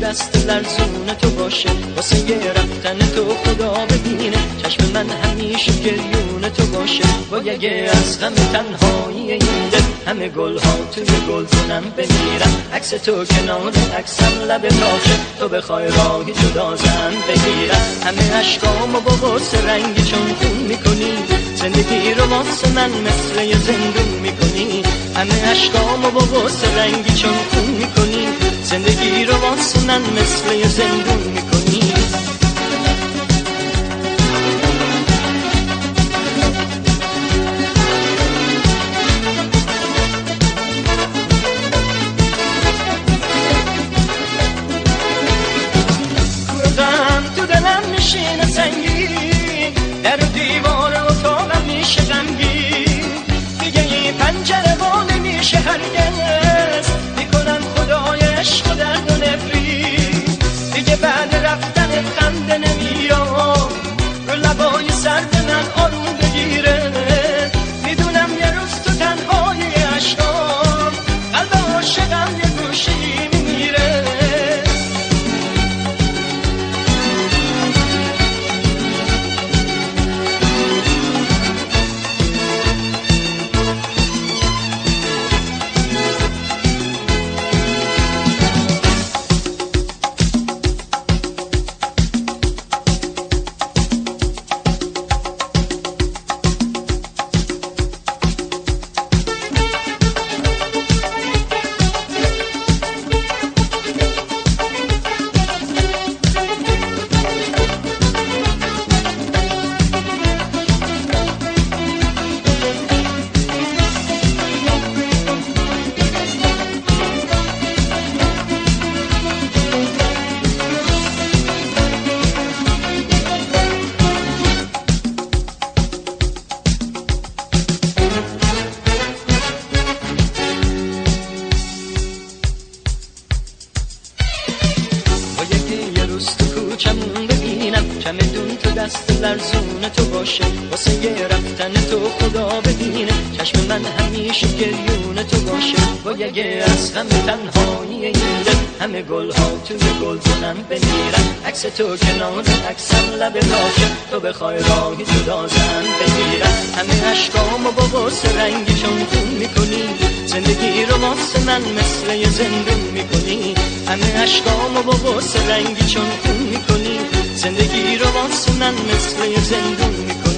دست لرزون تو باشه، واسه یه رفتن تو خدا ببینه، چشم من همیشه گریون تو باشه. باید از غم تنهایی این دل همه گلها توی گلزنم بمیرم، عکس تو کنار عکسم لب تاشه، تو بخوای راهی جدا زن بگیرم. همه عشقامو با غصه رنگی چون خون میکنی، زندگی رو واسه من مثل یه زندون میکنی. همه عشقامو با غصه رنگی چون خون میکنی، زندگی رو واسه من مثل یه زندون میکنی. کوردم تو دلم میشینه سنگین، در دیوار اتاقم میشه غمگین، دیگه این پنجره وا نمیشه هرگز، میکنم خدای عشق و درد و نفرین، دیگه بعد رفتن خنده نمیام، رو لبای سرد من آروم بگیره، میدونم یه روز تو تنهای عشقام، قلب عاشقم یه گوشی میمیره. کوچمون ببینم، چمدون تو دست لرزون تو باشه، واسه یه رفتن تو خدا ببینه، چشم من همیشه گریون تو باشه. باید از غم تنهایی این دل همه گلها توی گلزنم بمیرم، عکس تو کنار عکسم لب تاشه، تو بخوای راهی جدا زن بگیرم. همه عشقامو با غصه رنگی چون خون میکنی، زندگی رو واسه من مثل یه زندون میکنی. همه عشقامو با غصه رنگی چون خون میکنی، زندگی رو واسه من مثل یه زندون میکنی.